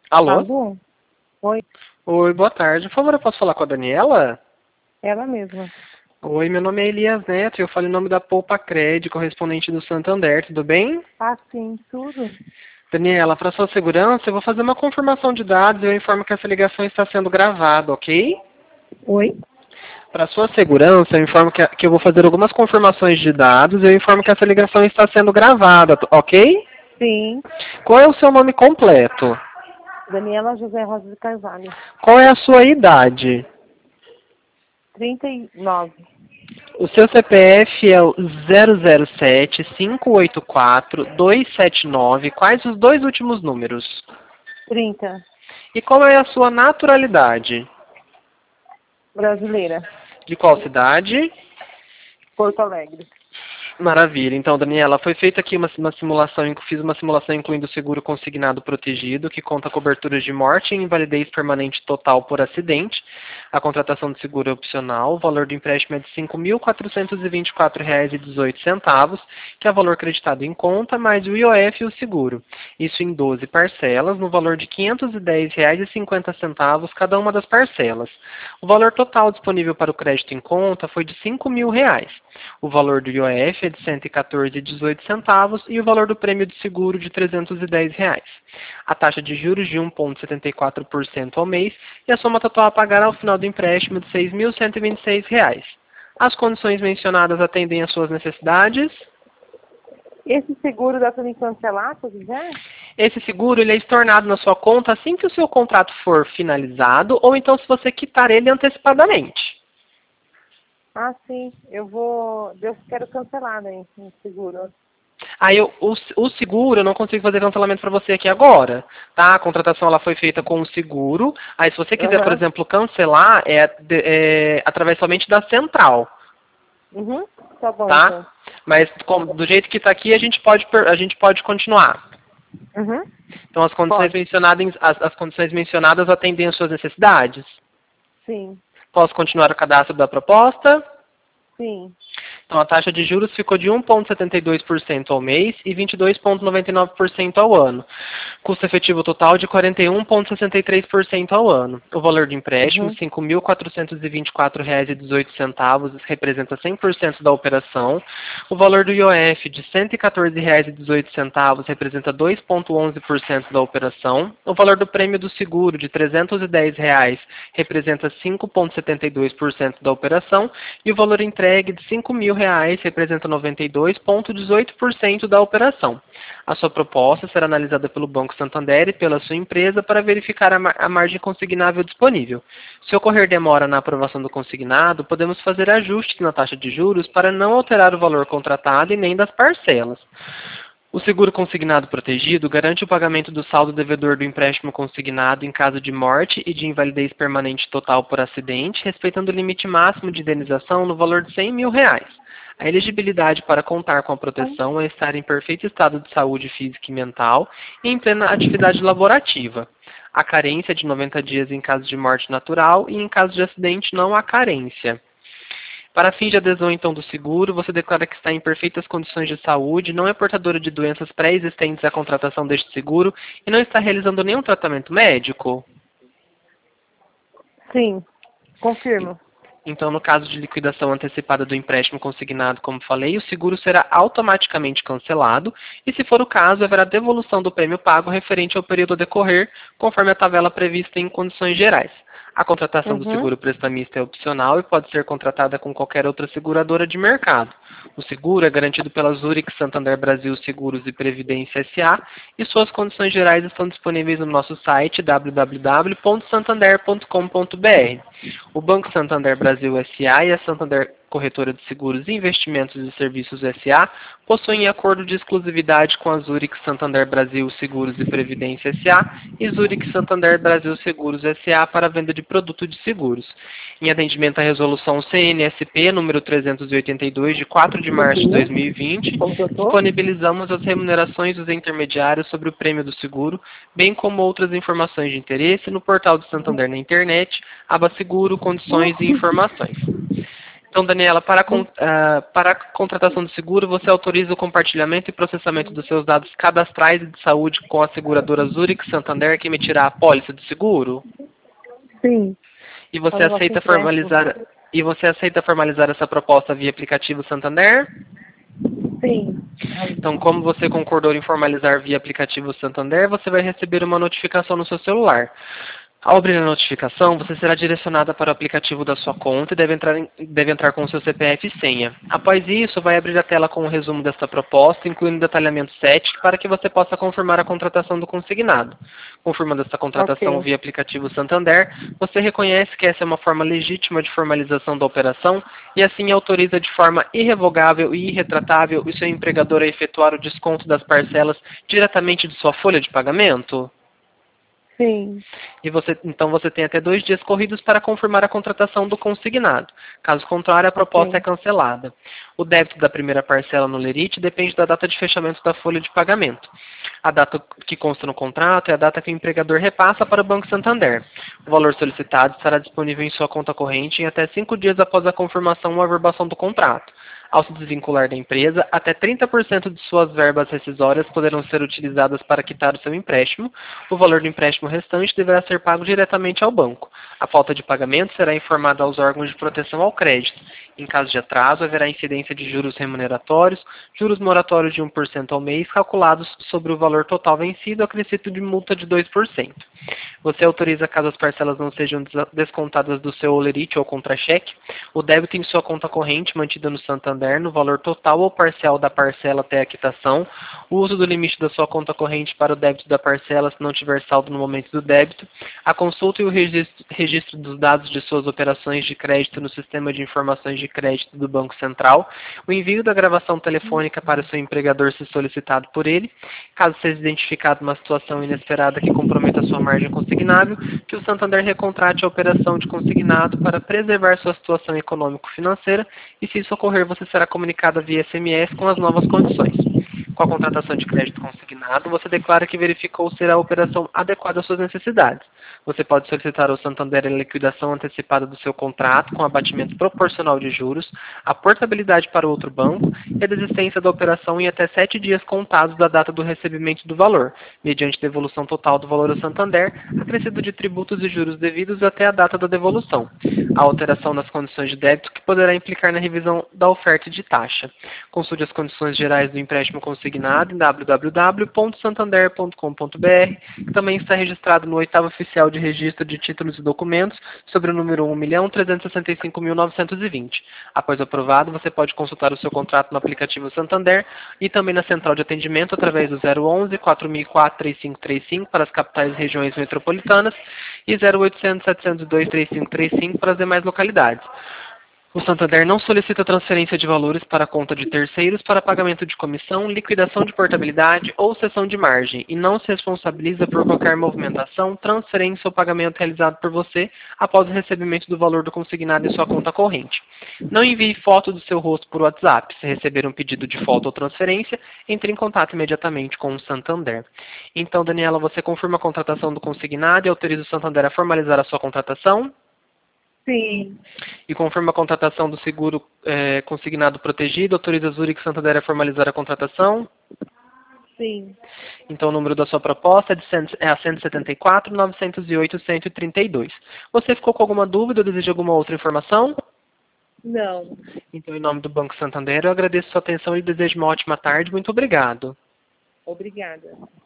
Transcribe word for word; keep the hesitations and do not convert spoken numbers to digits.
Alô? Alô? Oi, Oi, boa tarde. Por favor, eu posso falar com a Daniela? ela mesma. Oi, meu nome é Elias Neto e eu falo em nome da Poupa Cred, correspondente do Santander, tudo bem? Ah, sim, tudo? Daniela, para sua segurança, eu vou fazer uma confirmação de dados e eu informo que essa ligação está sendo gravada, ok? Oi? Para sua segurança, eu informo que, que eu vou fazer algumas confirmações de dados e eu informo que essa ligação está sendo gravada, ok? Sim, Qual é o seu nome completo? Daniela José Rosa de Carvalho. Qual é a sua idade? trinta e nove. O seu C P F é o zero zero sete, cinco oito quatro, dois sete nove. Quais os dois últimos números? trinta. E qual é a sua naturalidade? Brasileira. De qual cidade? Porto Alegre. Maravilha. Então, Daniela, foi feita aqui uma, uma simulação, inc- fiz uma simulação incluindo o seguro consignado protegido, que conta coberturas de morte e invalidez permanente total por acidente. A contratação de seguro é opcional. O valor do empréstimo é de cinco mil quatrocentos e vinte e quatro reais e dezoito centavos, que é o valor creditado em conta, mais o I O F e o seguro. Isso em doze parcelas, no valor de quinhentos e dez reais e cinquenta centavos cada uma das parcelas. O valor total disponível para o crédito em conta foi de cinco mil reais. O valor do I O F é de cento e quatorze reais e dezoito centavos e o valor do prêmio de seguro de trezentos e dez reais. A taxa de juros de um vírgula setenta e quatro por cento ao mês e a soma total a pagar ao final do empréstimo de seis mil cento e vinte e seis reais. As condições mencionadas atendem às suas necessidades? Esse seguro dá para me cancelar, se eu quiser? Esse seguro ele é estornado na sua conta assim que o seu contrato for finalizado ou então se você quitar ele antecipadamente. Ah, sim. Eu vou... Eu quero cancelar, né, esse seguro. Aí eu- o, o seguro, eu não consigo fazer cancelamento para você aqui agora, tá? A contratação ela foi feita com o seguro. Aí se você quiser, por Aham. exemplo, cancelar, é, de- é através somente da central, Uhum. Tá bom, tá? então. Mas como- do jeito que está aqui, a gente pode per- a gente pode continuar. Uhum. Então as condições Pode. mencionadas, as, as condições mencionadas atendem às suas necessidades. Sim. Posso continuar o cadastro da proposta? Sim. Então, a taxa de juros ficou de um vírgula setenta e dois por cento ao mês e vinte e dois vírgula noventa e nove por cento ao ano. Custo efetivo total de quarenta e um vírgula sessenta e três por cento ao ano. O valor de empréstimo, Uhum. cinco mil quatrocentos e vinte e quatro reais e dezoito centavos, representa cem por cento da operação. O valor do I O F de cento e quatorze reais e dezoito centavos, representa dois vírgula onze por cento da operação. O valor do prêmio do seguro de trezentos e dez reais, representa cinco vírgula setenta e dois por cento da operação. E o valor entregue de cinco mil reais representa noventa e dois vírgula dezoito por cento da operação. A sua proposta será analisada pelo Banco Santander e pela sua empresa para verificar a, mar a margem consignável disponível. Se ocorrer demora na aprovação do consignado, podemos fazer ajustes na taxa de juros para não alterar o valor contratado e nem das parcelas. O seguro consignado protegido garante o pagamento do saldo devedor do empréstimo consignado em caso de morte e de invalidez permanente total por acidente, respeitando o limite máximo de indenização no valor de cem mil reais. A elegibilidade para contar com a proteção é estar em perfeito estado de saúde física e mental e em plena atividade laborativa. A carência é de noventa dias em caso de morte natural e em caso de acidente não há carência. Para fins de adesão, então, do seguro, você declara que está em perfeitas condições de saúde, não é portadora de doenças pré-existentes à contratação deste seguro e não está realizando nenhum tratamento médico? Sim. Confirmo. Então, no caso de liquidação antecipada do empréstimo consignado, como falei, o seguro será automaticamente cancelado e, se for o caso, haverá devolução do prêmio pago referente ao período a decorrer, conforme a tabela prevista em condições gerais. A contratação do Uhum. seguro prestamista é opcional e pode ser contratada com qualquer outra seguradora de mercado. O seguro é garantido pela Zurich Santander Brasil Seguros e Previdência S A e suas condições gerais estão disponíveis no nosso site w w w ponto santander ponto com ponto b r. O Banco Santander Brasil S A e a Santander Corretora de Seguros e Investimentos e Serviços S A possuem acordo de exclusividade com a Zurich Santander Brasil Seguros e Previdência S A e Zurich Santander Brasil Seguros S A para venda de produto de seguros. Em atendimento à resolução C N S P número trezentos e oitenta e dois, de quatro de março de dois mil e vinte, Como que eu tô? disponibilizamos as remunerações dos intermediários sobre o prêmio do seguro, bem como outras informações de interesse no portal do Santander na internet, aba Seguro, Condições e Informações. Então, Daniela, para a, con- uh, para a contratação do seguro, você autoriza o compartilhamento e processamento dos seus dados cadastrais e de saúde com a seguradora Zurich Santander, que emitirá a pólice do seguro? Sim. E você Falava com aceita empréstimo. formalizar e você aceita formalizar essa proposta via aplicativo Santander? Sim. Então, como você concordou em formalizar via aplicativo Santander, você vai receber uma notificação no seu celular. Ao abrir a notificação, você será direcionada para o aplicativo da sua conta e deve entrar, em- deve entrar com o seu C P F e senha. Após isso, vai abrir a tela com um resumo desta proposta, incluindo detalhamento sete, para que você possa confirmar a contratação do consignado. Confirmando essa contratação Ok. via aplicativo Santander, você reconhece que essa é uma forma legítima de formalização da operação e assim autoriza de forma irrevogável e irretratável o seu empregador a efetuar o desconto das parcelas diretamente de sua folha de pagamento? Sim. E você, então você tem até dois dias corridos para confirmar a contratação do consignado. Caso contrário, a proposta é Ok. cancelada. O débito da primeira parcela no lerite depende da data de fechamento da folha de pagamento. A data que consta no contrato é a data que o empregador repassa para o Banco Santander. O valor solicitado estará disponível em sua conta corrente em até cinco dias após a confirmação ou averbação do contrato. Ao se desvincular da empresa, até trinta por cento de suas verbas rescisórias poderão ser utilizadas para quitar o seu empréstimo. O valor do empréstimo restante deverá ser pago diretamente ao banco. A falta de pagamento será informada aos órgãos de proteção ao crédito. Em caso de atraso, haverá incidência de juros remuneratórios, juros moratórios de um por cento ao mês, calculados sobre o valor total vencido, acrescido de multa de dois por cento. Você autoriza, caso as parcelas não sejam des- descontadas do seu olerite ou contra-cheque, o débito em sua conta corrente mantida no Santander no valor total ou parcial da parcela até a quitação, o uso do limite da sua conta corrente para o débito da parcela se não tiver saldo no momento do débito, a consulta e o registro, registro dos dados de suas operações de crédito no sistema de informações de crédito do Banco Central, o envio da gravação telefônica para o seu empregador se solicitado por ele, caso seja identificado uma situação inesperada que comprometa a sua margem consignável, que o Santander recontrate a operação de consignado para preservar sua situação econômico-financeira e, se isso ocorrer, você será comunicada via S M S com as novas condições. Com a contratação de crédito consignado, você declara que verificou ser a operação adequada às suas necessidades. Você pode solicitar ao Santander a liquidação antecipada do seu contrato com abatimento proporcional de juros, a portabilidade para outro banco e a desistência da operação em até sete dias contados da data do recebimento do valor, mediante devolução total do valor ao Santander, acrescido de tributos e juros devidos até a data da devolução. A alteração nas condições de débito que poderá implicar na revisão da oferta de taxa. Consulte as condições gerais do empréstimo consignado em w w w ponto santander ponto com ponto b r, que também está registrado no oitavo oficial de registro de títulos e documentos sobre o número um milhão trezentos e sessenta e cinco mil novecentos e vinte. Após aprovado, você pode consultar o seu contrato no aplicativo Santander e também na central de atendimento através do zero onze, quatro mil e quatro, três cinco três cinco para as capitais e regiões metropolitanas e zero oitocentos, setecentos e dois, três cinco três cinco para as demais localidades. O Santander não solicita transferência de valores para a conta de terceiros para pagamento de comissão, liquidação de portabilidade ou cessão de margem e não se responsabiliza por qualquer movimentação, transferência ou pagamento realizado por você após o recebimento do valor do consignado em sua conta corrente. Não envie foto do seu rosto por WhatsApp. Se receber um pedido de foto ou transferência, entre em contato imediatamente com o Santander. Então, Daniela, você confirma a contratação do consignado e autoriza o Santander a formalizar a sua contratação? Sim. E confirma a contratação do seguro eh, consignado protegido, autoriza a Zurich Santander a formalizar a contratação. Sim. Então o número da sua proposta é, de cem, é a cento e setenta e quatro, novecentos e oito, cento e trinta e dois. Você ficou com alguma dúvida ou deseja alguma outra informação? Não. Então, em nome do Banco Santander, eu agradeço a sua atenção e desejo uma ótima tarde. Muito obrigado. Obrigada.